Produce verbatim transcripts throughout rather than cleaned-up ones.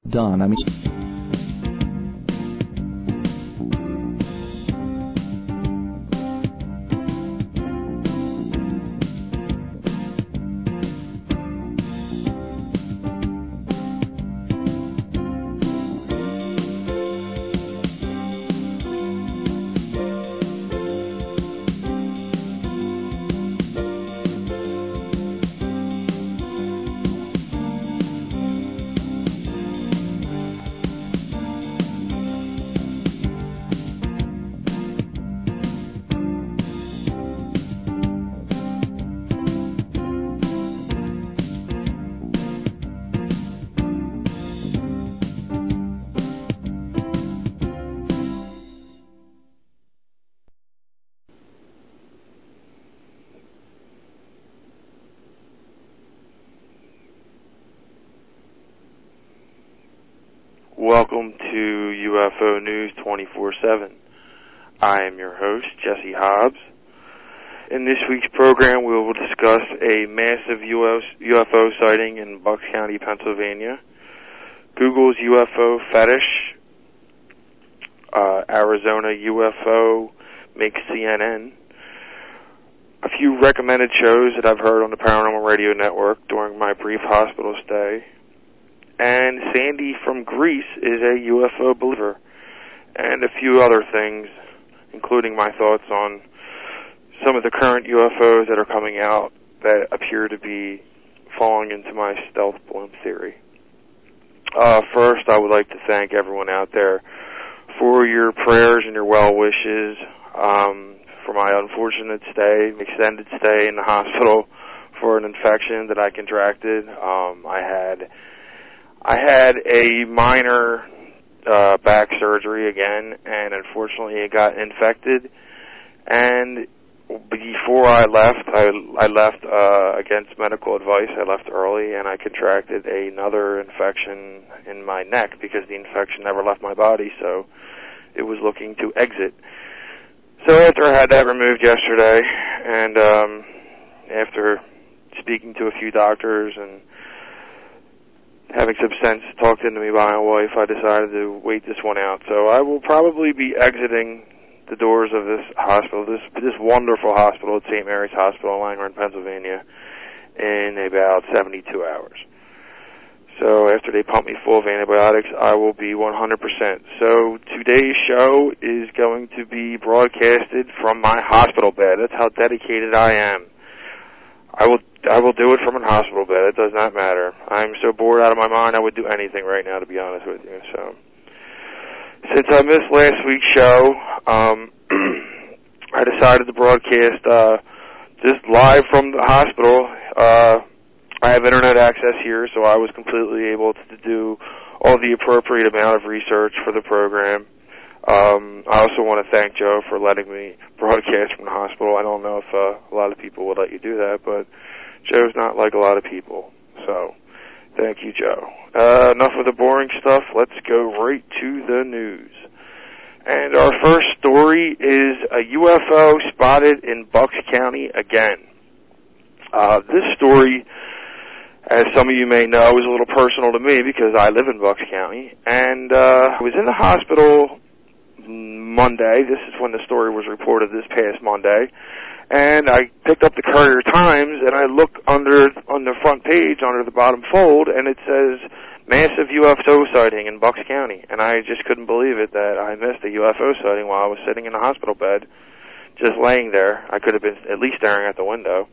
done. I mean... Welcome to U F O News twenty-four seven. I am your host, Jesse Hobbs. In this week's program, we will discuss a massive U F O sighting in Bucks County, Pennsylvania, Google's U F O fetish, uh, Arizona U F O makes C N N, a few recommended shows that I've heard on the Paranormal Radio Network during my brief hospital stay, and Sandy from Greece is a U F O believer, and a few other things, including my thoughts on some of the current U F Os that are coming out that appear to be falling into my stealth balloon theory. Uh, first, I would like to thank everyone out there for your prayers and your well wishes um, for my unfortunate stay, extended stay in the hospital for an infection that I contracted. Um, I had I had a minor uh, back surgery again, and unfortunately it got infected. And before I left, I, I left uh, against medical advice. I left early, and I contracted another infection in my neck because the infection never left my body, so it was looking to exit. So after I had that removed yesterday, and um, after speaking to a few doctors and having some sense talked into me by my wife, I decided to wait this one out. So I will probably be exiting the doors of this hospital, this this wonderful hospital at Saint Mary's Hospital in Langhorne, Pennsylvania, in about seventy-two hours. So after they pump me full of antibiotics, I will be one hundred percent. So today's show is going to be broadcasted from my hospital bed. That's how dedicated I am. I will I will do it from a hospital bed. It does not matter. I'm so bored out of my mind, I would do anything right now, to be honest with you. So, since I missed last week's show, um, I decided to broadcast uh, just live from the hospital. Uh, I have internet access here, so I was completely able to do all the appropriate amount of research for the program. Um, I also want to thank Joe for letting me broadcast from the hospital. I don't know if uh, a lot of people would let you do that, but Joe's not like a lot of people. So, thank you, Joe. Uh, enough of the boring stuff. Let's go right to the news. And our first story is a U F O spotted in Bucks County again. Uh, this story, as some of you may know, is a little personal to me because I live in Bucks County. And uh, I was in the hospital Monday. This is when the story was reported, this past Monday. And I picked up the Courier Times, and I look under on the front page, under the bottom fold, and it says, massive U F O sighting in Bucks County. And I just couldn't believe it that I missed a U F O sighting while I was sitting in the hospital bed, just laying there. I could have been at least staring at the window.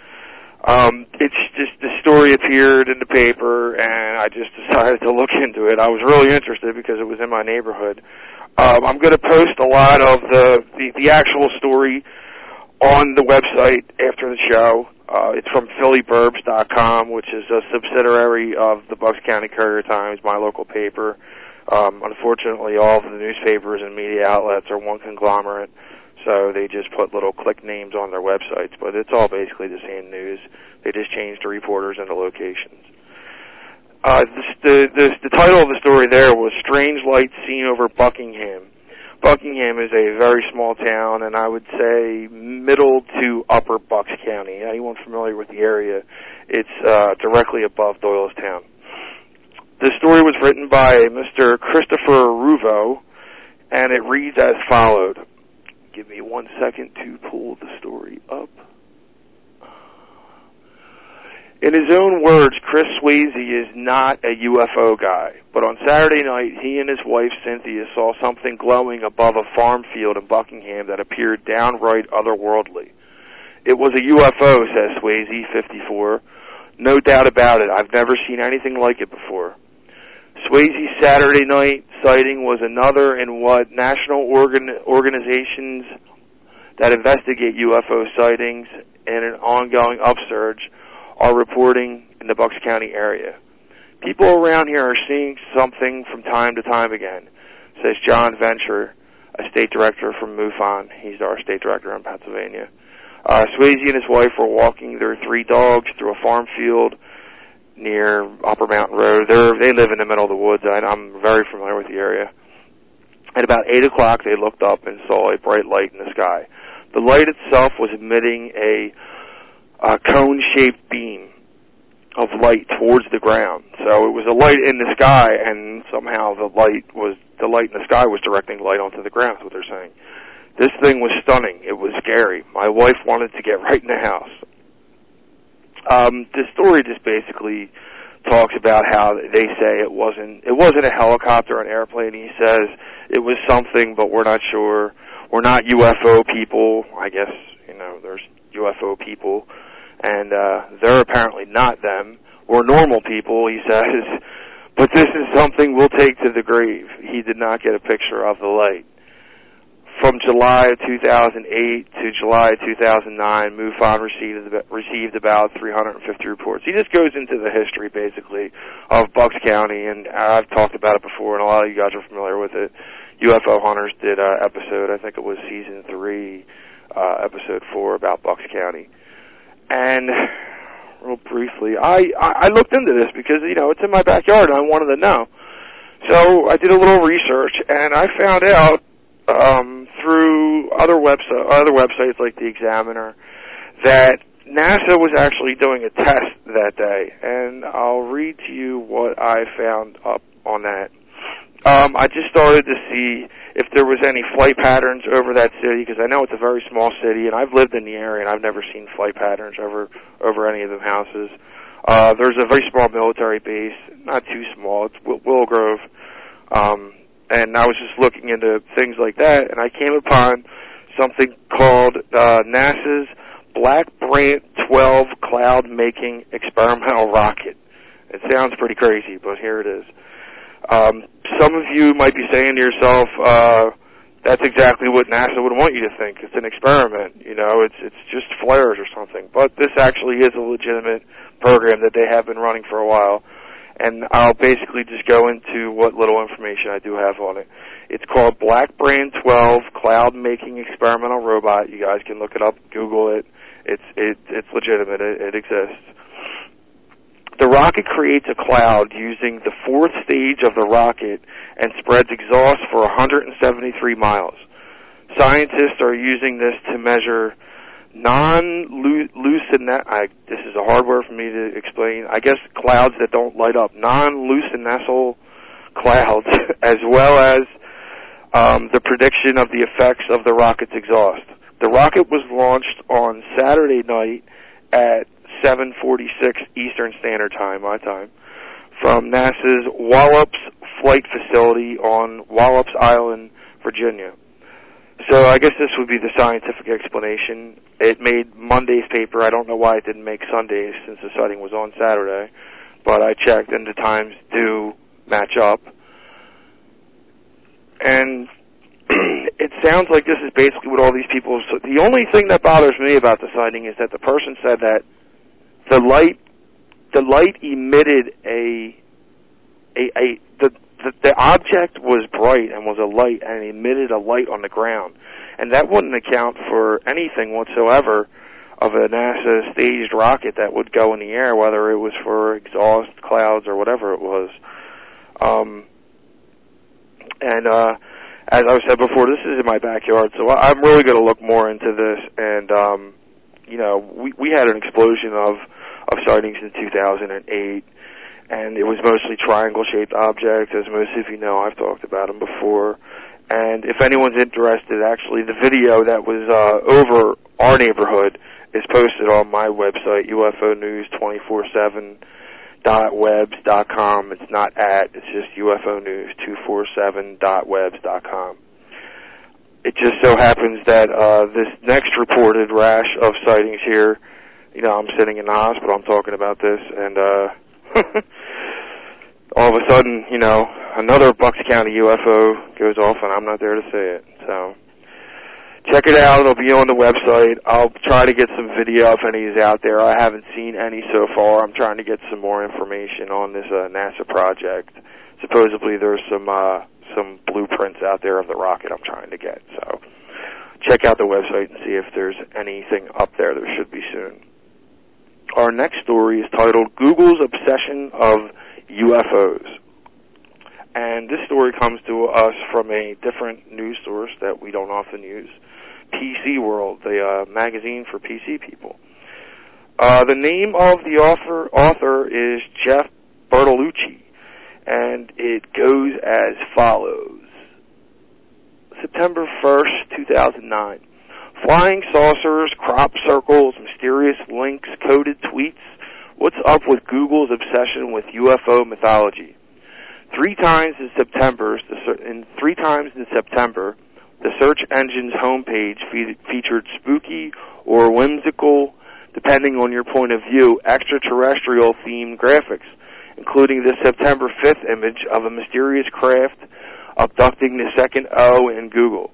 Um, it's just, the story appeared in the paper, and I just decided to look into it. I was really interested because it was in my neighborhood. Um, I'm going to post a lot of the, the, the actual story on the website after the show. Uh, it's from Philly Burbs dot com, which is a subsidiary of the Bucks County Courier Times, my local paper. Um, unfortunately, all of the newspapers and media outlets are one conglomerate, so they just put little click names on their websites, but it's all basically the same news. They just changed the reporters and the locations. Uh, this, the, the, the title of the story there was Strange Lights Seen Over Buckingham. Buckingham is a very small town, and I would say middle to upper Bucks County. Anyone familiar with the area, it's uh, directly above Doylestown. The story was written by Mister Christopher Ruvo, and it reads as followed. Give me one second to pull the story up. In his own words, Chris Swayze is not a U F O guy, but on Saturday night, he and his wife Cynthia saw something glowing above a farm field in Buckingham that appeared downright otherworldly. It was a U F O, says Swayze, fifty-four. No doubt about it. I've never seen anything like it before. Swayze's Saturday night sighting was another in what national organ organizations that investigate U F O sightings and an ongoing upsurge are reporting in the Bucks County area. People around here are seeing something from time to time again, says John Venture, a state director from MUFON. He's our state director in Pennsylvania. Uh, Swayze and his wife were walking their three dogs through a farm field near Upper Mountain Road. They're, they live in the middle of the woods. I, I'm very familiar with the area. At about eight o'clock, they looked up and saw a bright light in the sky. The light itself was emitting a a cone-shaped beam of light towards the ground. So it was a light in the sky, and somehow the light was the light in the sky was directing light onto the ground. That's what they're saying. This thing was stunning. It was scary. My wife wanted to get right in the house. Um, the story just basically talks about how they say it wasn't it wasn't a helicopter or an airplane. He says it was something, but we're not sure. We're not U F O people. I guess, you know, there's U F O people. And uh, they're apparently not them. We're normal people, he says, but this is something we'll take to the grave. He did not get a picture of the light. From July of two thousand eight to July of two thousand nine, MUFON received, received about three hundred fifty reports. He just goes into the history, basically, of Bucks County, and I've talked about it before, and a lot of you guys are familiar with it. U F O Hunters did an episode, I think it was season three, uh, episode four, about Bucks County. And real briefly, I, I looked into this because, you know, it's in my backyard and I wanted to know. So I did a little research and I found out um, through other website, other websites like the Examiner that NASA was actually doing a test that day. And I'll read to you what I found up on that. Um, I just started to see if there was any flight patterns over that city, because I know it's a very small city, and I've lived in the area, and I've never seen flight patterns over over any of the houses. Uh, there's a very small military base, not too small. It's Willow Grove, um, and I was just looking into things like that, and I came upon something called uh, NASA's Black Brant twelve Cloud-Making Experimental Rocket. It sounds pretty crazy, but here it is. Um, some of you might be saying to yourself, uh, that's exactly what NASA would want you to think. It's an experiment, you know, it's it's just flares or something. But this actually is a legitimate program that they have been running for a while. And I'll basically just go into what little information I do have on it. It's called Black Brant twelve Cloud-Making Experimental Robot. You guys can look it up, Google it. It's it, it's legitimate. It, it exists. The rocket creates a cloud using the fourth stage of the rocket and spreads exhaust for one hundred seventy-three miles. Scientists are using this to measure non-lucinescent, this is a hard word for me to explain, I guess clouds that don't light up, non-lucinescent clouds, as well as um, the prediction of the effects of the rocket's exhaust. The rocket was launched on Saturday night at seven forty-six Eastern Standard Time, my time, from NASA's Wallops Flight Facility on Wallops Island, Virginia. So I guess this would be the scientific explanation. It made Monday's paper. I don't know why it didn't make Sunday's since the sighting was on Saturday, but I checked and the times do match up. And it sounds like this is basically what all these people... So the only thing that bothers me about the sighting is that the person said that The light, the light emitted a, a, a the, the the object was bright and was a light and emitted a light on the ground, and that wouldn't account for anything whatsoever of a NASA staged rocket that would go in the air, whether it was for exhaust clouds or whatever it was. Um, and uh, as I said before, this is in my backyard, so I'm really going to look more into this. And um, you know, we we had an explosion of of sightings in two thousand eight, and it was mostly triangle-shaped objects. As most of you know, I've talked about them before. And if anyone's interested, actually, the video that was uh, over our neighborhood is posted on my website, U F O news two forty-seven dot webs dot com. It's not at, it's just U F O news two forty-seven dot webs dot com. It just so happens that uh, this next reported rash of sightings here, you know, I'm sitting in the hospital, I'm talking about this, and uh, all of a sudden, you know, another Bucks County U F O goes off, and I'm not there to say it. So check it out. It'll be on the website. I'll try to get some video if any is out there. I haven't seen any so far. I'm trying to get some more information on this uh, NASA project. Supposedly there's some uh, some blueprints out there of the rocket I'm trying to get. So check out the website and see if there's anything up there. There should be soon. Our next story is titled Google's Obsession of U F Os. And this story comes to us from a different news source that we don't often use, P C World, the uh, magazine for P C people. Uh, the name of the author, author is Jeff Bertolucci, and it goes as follows. September first, two thousand nine. Flying saucers, crop circles, mysterious links, coded tweets. What's up with Google's obsession with U F O mythology? Three times in September, in three times in September, the search engine's homepage fe- featured spooky or whimsical, depending on your point of view, extraterrestrial-themed graphics, including the September fifth image of a mysterious craft abducting the second O in Google.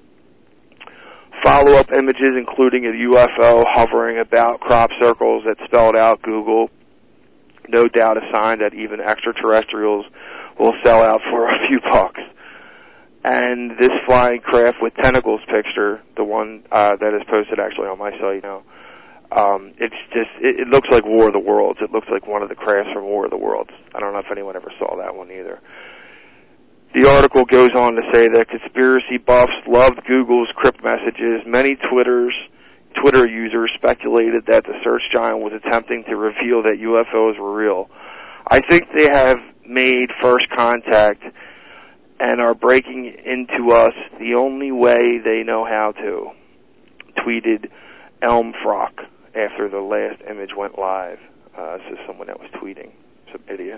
Follow-up images including a U F O hovering about crop circles that spelled out Google. No doubt a sign that even extraterrestrials will sell out for a few bucks. And this flying craft with tentacles picture, the one uh, that is posted actually on my site now, um, it's just, it, it looks like War of the Worlds. It looks like one of the crafts from War of the Worlds. I don't know if anyone ever saw that one either. The article goes on to say that conspiracy buffs loved Google's crypt messages. Many Twitters, Twitter users speculated that the search giant was attempting to reveal that U F Os were real. I think they have made first contact and are breaking into us the only way they know how to, tweeted Elm Frock after the last image went live. Uh, this is someone that was tweeting. Some idiot.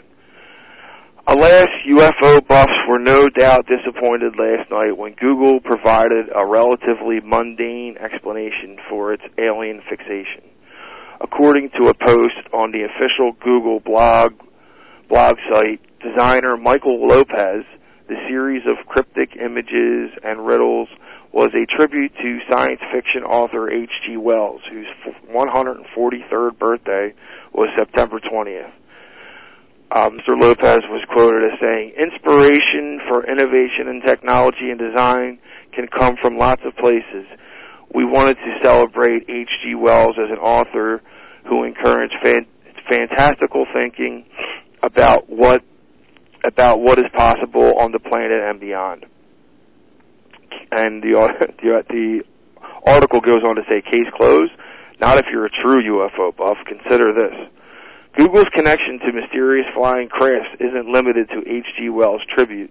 Alas, U F O buffs were no doubt disappointed last night when Google provided a relatively mundane explanation for its alien fixation. According to a post on the official Google blog blog site, designer Michael Lopez, the series of cryptic images and riddles was a tribute to science fiction author H G Wells, whose one hundred forty-third birthday was September twentieth. Uh, Mister Lopez was quoted as saying, "Inspiration for innovation in technology and design can come from lots of places. We wanted to celebrate H G Wells as an author who encouraged fan- fantastical thinking about what about what is possible on the planet and beyond." And the, the, the article goes on to say, "Case closed. Not if you're a true U F O buff. Consider this. Google's connection to mysterious flying crafts isn't limited to H G Wells' tribute.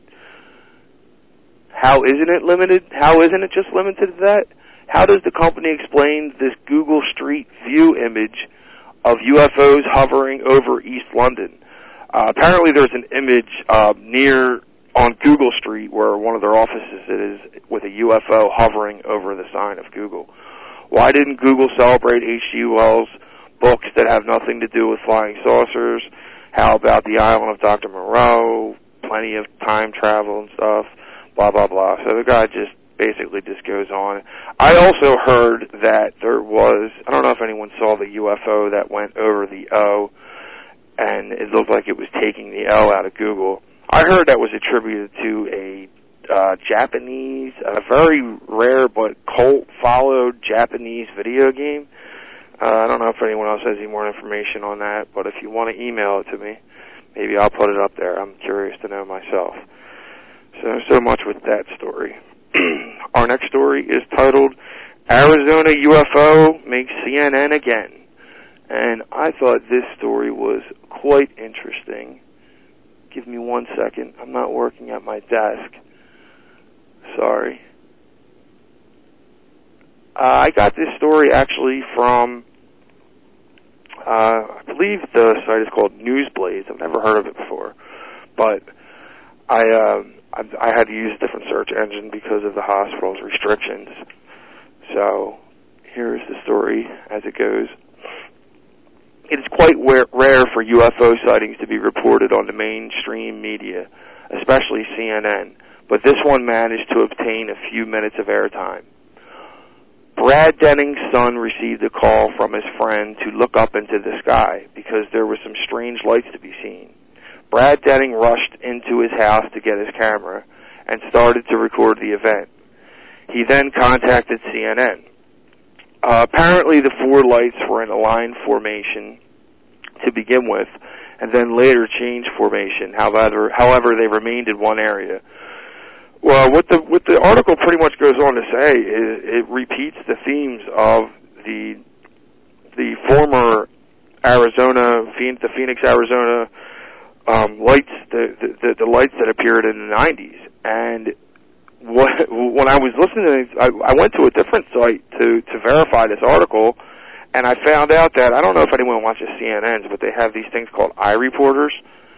How isn't it limited? How isn't it just limited to that? How does the company explain this Google Street View image of U F Os hovering over East London? Uh, apparently there's an image uh, near on Google Street where one of their offices is with a U F O hovering over the sign of Google. Why didn't Google celebrate H G Wells' books that have nothing to do with flying saucers? How about the island of Doctor Moreau? Plenty of time travel and stuff, blah, blah, blah. So the guy just basically just goes on. I also heard that there was, I don't know if anyone saw the U F O that went over the O, and it looked like it was taking the L out of Google. I heard that was attributed to a uh, Japanese, a very rare but cult-followed Japanese video game. Uh, I don't know if anyone else has any more information on that, but if you want to email it to me, maybe I'll put it up there. I'm curious to know myself. So, so much with that story. Our next story is titled, Arizona U F O Makes C N N Again. And I thought this story was quite interesting. Give me one second. I'm not working at my desk. Sorry. Uh, I got this story actually from, uh, I believe the site is called Newsblaze. I've never heard of it before. But I, uh, I, I had to use a different search engine because of the hospital's restrictions. So here is the story as it goes. It is quite rare for U F O sightings to be reported on the mainstream media, especially C N N, but this one managed to obtain a few minutes of airtime. Brad Denning's son received a call from his friend to look up into the sky because there were some strange lights to be seen. Brad Denning rushed into his house to get his camera and started to record the event. He then contacted C N N. Uh, apparently the four lights were in a line formation to begin with, and then later changed formation. However, however, they remained in one area. Well, what the what the article pretty much goes on to say is it repeats the themes of the the former Arizona, the Phoenix, Arizona um, lights, the, the the lights that appeared in the nineties, and What, when I was listening, I, I went to a different site to, to verify this article, and I found out that, I don't know if anyone watches C N N's, but they have these things called iReporters,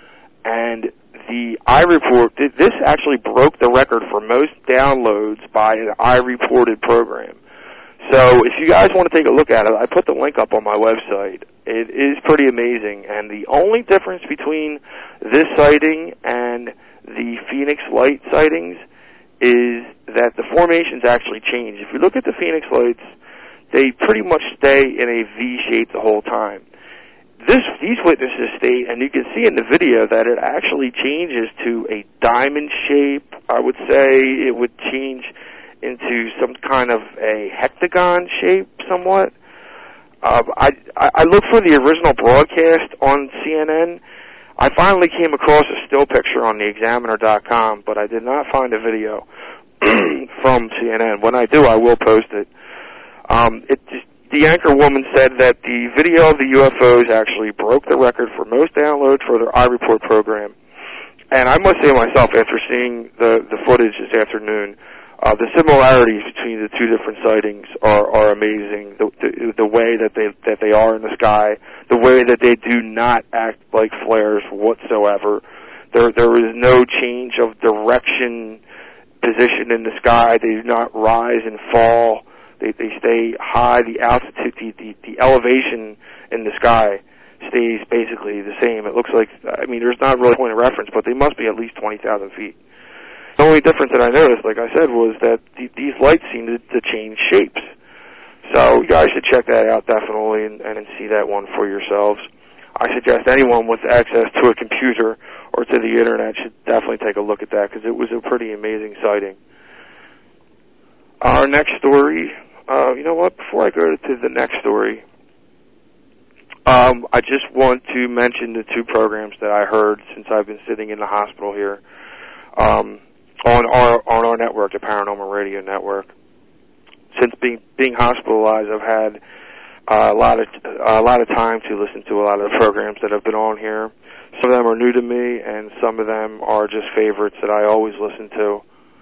and the iReport, this actually broke the record for most downloads by an iReported program. So if you guys want to take a look at it, I put the link up on my website. It is pretty amazing, and the only difference between this sighting and the Phoenix Light sightings is that the formations actually change. If you look at the Phoenix Lights, they pretty much stay in a V shape the whole time. This, these witnesses state, and you can see in the video, that it actually changes to a diamond shape. I would say it would change into some kind of a hexagon shape somewhat. Uh, I, I looked for the original broadcast on C N N. I finally came across a still picture on the examiner dot com, but I did not find a video from C N N. When I do, I will post it. Um, it just, the anchor woman said that the video of the U F Os actually broke the record for most downloads for their iReport program. And I must say myself, after seeing the, the footage this afternoon, uh, the similarities between the two different sightings are, are amazing. The, the, the way that they that they are in the sky, the way that they do not act like flares whatsoever. There there is no change of direction, position in the sky. They do not rise and fall. They they stay high. The altitude, the, the, the elevation in the sky stays basically the same. It looks like, I mean, there's not really a point of reference, but they must be at least twenty thousand feet. The only difference that I noticed, like I said, was that the, these lights seem to, to change shapes. So you guys should check that out definitely and, and see that one for yourselves. I suggest anyone with access to a computer or to the internet should definitely take a look at that because it was a pretty amazing sighting. Our next story, uh, you know what, before I go to the next story, um, I just want to mention the two programs that I heard since I've been sitting in the hospital here. Um, on our on our network, the Paranormal Radio Network. Since being being hospitalized, I've had uh, a lot of uh, a lot of time to listen to a lot of the programs that have been on here. Some of them are new to me, and some of them are just favorites that I always listen to.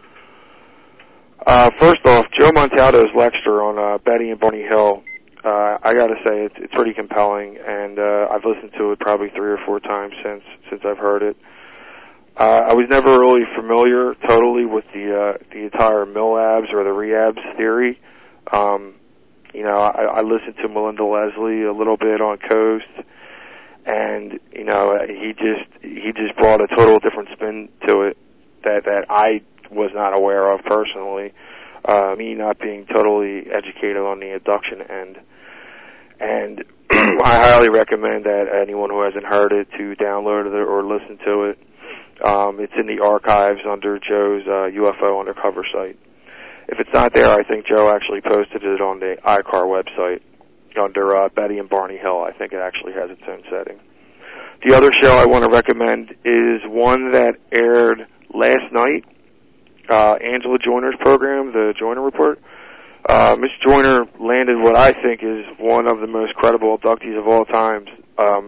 Uh, first off, Joe Montaldo's lecture on uh, Betty and Barney Hill. Uh, I got to say, it's, it's pretty compelling, and uh, I've listened to it probably three or four times since since I've heard it. Uh, I was never really familiar totally with the uh, the entire Millabs or the Rehabs theory. Um, you know, I, I listened to Melinda Leslie a little bit on Coast, and you know, he just he just brought a total different spin to it that that I was not aware of personally. Uh, me not being totally educated on the abduction end, and I highly recommend that anyone who hasn't heard it to download it or listen to it. Um, it's in the archives under Joe's uh, U F O Undercover site. If it's not there, I think Joe actually posted it on the I C A R website under uh, Betty and Barney Hill. I think it actually has its own setting. The other show I want to recommend is one that aired last night, uh, Angela Joyner's program, The Joyner Report. Uh, Miss Joyner landed what I think is one of the most credible abductees of all time. Um,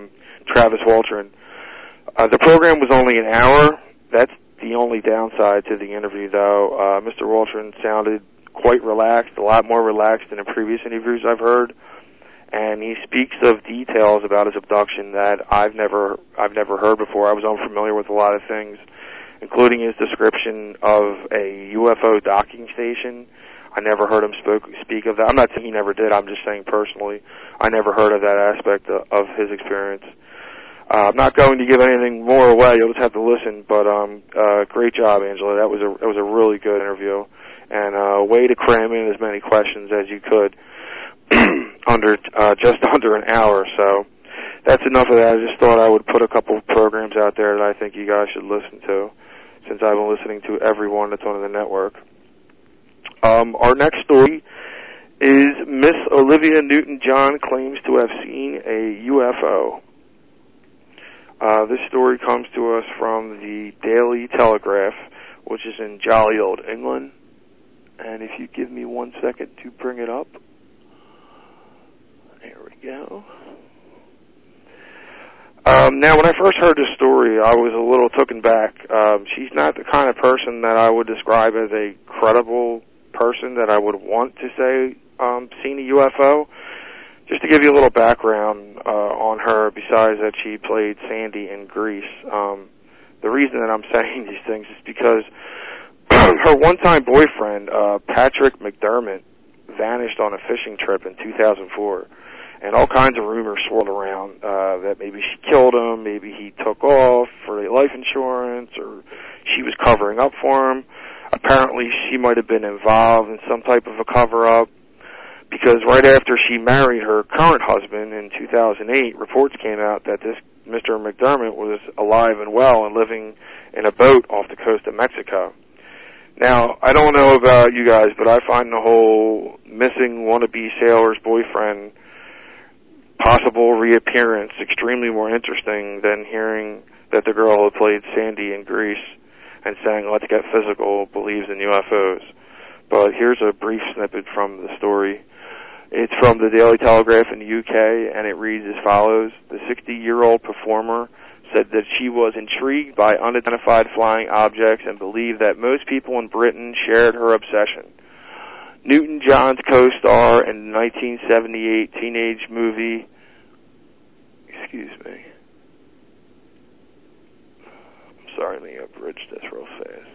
Travis Waltrin. Uh, the program was only an hour. That's the only downside to the interview, though. Uh, Mister Waltrin sounded quite relaxed, a lot more relaxed than in previous interviews I've heard, and he speaks of details about his abduction that I've never I've never heard before. I was unfamiliar with a lot of things, including his description of a U F O docking station. I never heard him spoke, speak of that. I'm not saying he never did. I'm just saying personally, I never heard of that aspect of, of his experience. Uh, I'm not going to give anything more away. You'll just have to listen. But um, uh, great job, Angela. That was a that was a really good interview, and a uh, way to cram in as many questions as you could under uh, just under an hour. So that's enough of that. I just thought I would put a couple of programs out there that I think you guys should listen to, since I've been listening to every one that's on the network. Um, our next story is Miss Olivia Newton-John claims to have seen a U F O. Uh, this story comes to us from the Daily Telegraph, which is in jolly old England. And if you give me one second to bring it up. There we go. Um, now, when I first heard this story, I was a little taken back. Um, she's not the kind of person that I would describe as a credible person that I would want to say um, seen a U F O. Just to give you a little background uh, on her, besides that she played Sandy in Grease, um, the reason that I'm saying these things is because her one-time boyfriend, uh, Patrick McDermott, vanished on a fishing trip in two thousand four, and all kinds of rumors swirled around uh, that maybe she killed him, maybe he took off for life insurance, or she was covering up for him. Apparently, she might have been involved in some type of a cover-up, because right after she married her current husband in two thousand eight, reports came out that this Mister McDermott was alive and well and living in a boat off the coast of Mexico. Now, I don't know about you guys, but I find the whole missing wannabe sailor's boyfriend possible reappearance extremely more interesting than hearing that the girl who played Sandy in Grease and sang "Let's Get Physical" believes in U F Os. But here's a brief snippet from the story. It's from the Daily Telegraph in the U K, and it reads as follows. The sixty-year-old performer said that she was intrigued by unidentified flying objects and believed that most people in Britain shared her obsession. Newton-John's co-star in the nineteen seventy-eight teenage movie, excuse me, I'm sorry, let me abridge this real fast.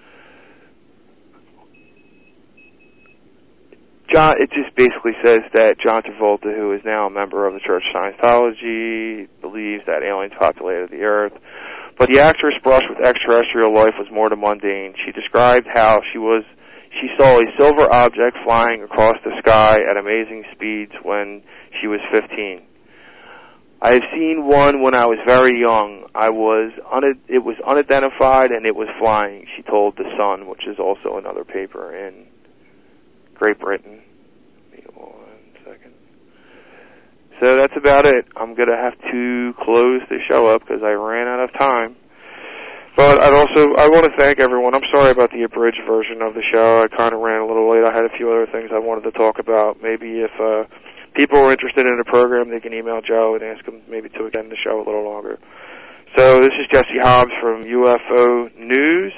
John, it just basically says that John Travolta, who is now a member of the Church of Scientology, believes that aliens populated the Earth. But the actress' brush with extraterrestrial life was more than mundane. She described how she was she saw a silver object flying across the sky at amazing speeds when she was fifteen. I have seen one when I was very young. I was un- it was unidentified and it was flying, she told The Sun, which is also another paper in Great Britain. One second. So that's about it. I'm going to have to close the show up because I ran out of time. But I'd also, I want to thank everyone. I'm sorry about the abridged version of the show. I kind of ran a little late. I had a few other things I wanted to talk about. Maybe if uh, people are interested in the program, they can email Joe and ask him maybe to extend the show a little longer. So this is Jesse Hobbs from U F O News,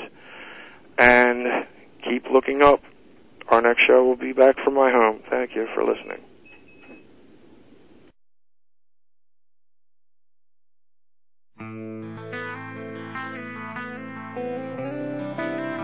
and keep looking up. Our next show will be back from my home. Thank you for listening.